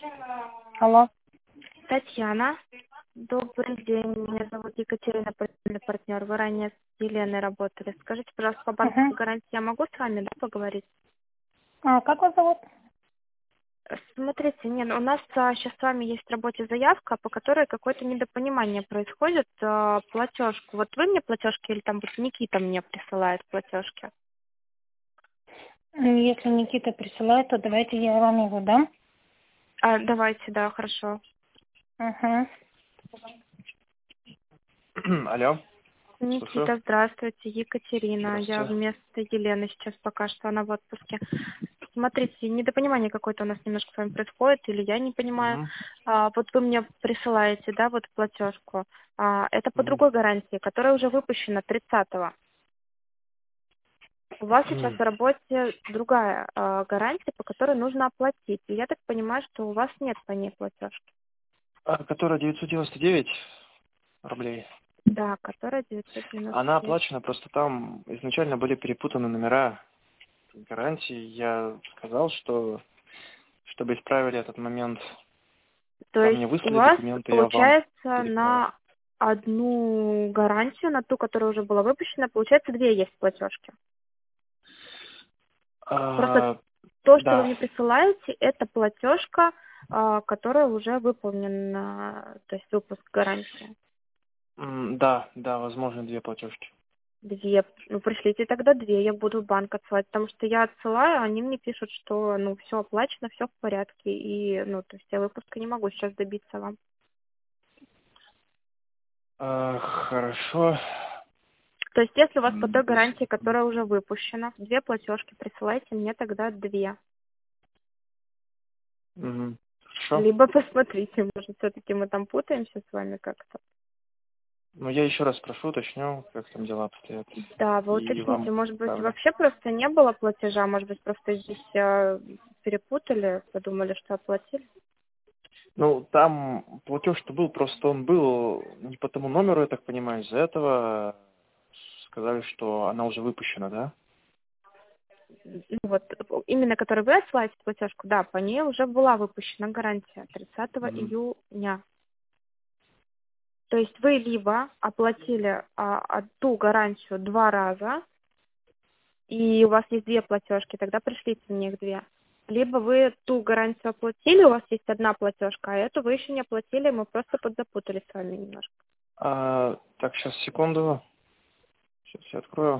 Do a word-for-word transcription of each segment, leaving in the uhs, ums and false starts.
Алло. Татьяна, добрый день. Меня зовут Екатерина, партнерный партнер. Вы ранее с Еленой работали. Скажите, пожалуйста, по банковской Угу. гарантии я могу с вами, да, поговорить? А как вас зовут? Смотрите, нет, у нас а, сейчас с вами есть в работе заявка, по которой какое-то недопонимание происходит, а, платежку. Вот вы мне платежки или там вот Никита мне присылает платежки? М, Если Никита присылает, то давайте я вам его дам. А, давайте, да, хорошо. Угу. Алло, слушаю. Никита, здравствуйте, Екатерина. Я Здравствуйте. вместо Елены сейчас пока что, она в отпуске. Смотрите, недопонимание какое-то у нас немножко с вами происходит, или я не понимаю. Мгм. А, вот вы мне присылаете, да, вот платежку. А, это по Мгм. другой гарантии, которая уже выпущена тридцатого. У вас сейчас в работе другая а, гарантия, по которой нужно оплатить. И я так понимаю, что у вас нет по ней платежки. А, которая девятьсот девяносто девять рублей. Да, которая девятьсот девяносто Она девять. оплачена, просто там изначально были перепутаны номера гарантии. Я сказал, что чтобы исправили этот момент, То там есть мне у выслали вас документы, я вам получается переслал. на одну гарантию, на ту, которая уже была выпущена, получается две есть платежки. Просто А, то, что вы да, мне присылаете, это платежка, а, которая уже выполнена, то есть выпуск гарантии. М, да, да, возможно, две платежки. Две. Ну, пришлите тогда две, я буду в банк отсылать, потому что я отсылаю, они мне пишут, что, ну, все оплачено, все в порядке, и, ну, то есть я выпуска не могу сейчас добиться вам. А, хорошо. То есть если у вас по М, той две гарантии, секунды. которая уже выпущена, две платежки, присылайте мне тогда две. Мгм. Хорошо. Либо посмотрите, может, все-таки мы там путаемся с вами как-то. Ну, я еще раз спрошу, уточню, как там дела обстоят. Да, вы И уточните, вам может быть, отправлю. вообще просто не было платежа, может быть, просто здесь э, перепутали, подумали, что оплатили. Ну, там платеж-то был, просто он был не по тому номеру, я так понимаю, из-за этого сказали, что она уже выпущена, да? Ну, вот, именно который вы отсылаете платежку, да, по ней уже была выпущена гарантия тридцатого Мгм. июня. То есть вы либо оплатили а, а, ту гарантию два раза, и у вас есть две платежки, тогда пришлите мне их две. Либо вы ту гарантию оплатили, у вас есть одна платежка, а эту вы еще не оплатили, мы просто подзапутались с вами немножко. А, так, сейчас, секунду. Сейчас я открою.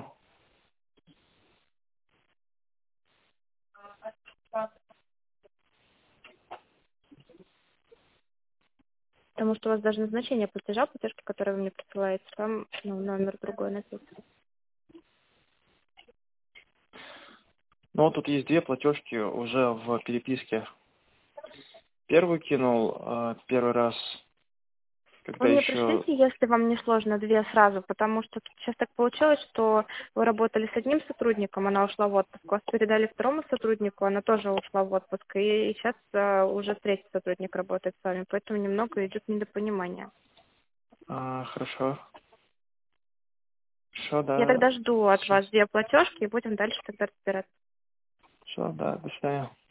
Потому что у вас даже назначение платежа, платежки, которые вы мне присылаете, там ну, номер другой написан. Ну, вот тут есть две платежки уже в переписке. Первый кинул а, первый раз, Вы когда мне еще... пришлите, если вам не сложно, две сразу, потому что тут сейчас так получилось, что вы работали с одним сотрудником, она ушла в отпуск, вас передали второму сотруднику, она тоже ушла в отпуск, и сейчас э, уже третий сотрудник работает с вами, поэтому немного идет недопонимание. А, хорошо. Хорошо, Я да. тогда жду от Сейчас. вас две платежки и будем дальше тогда разбираться. Все, да, до свидания.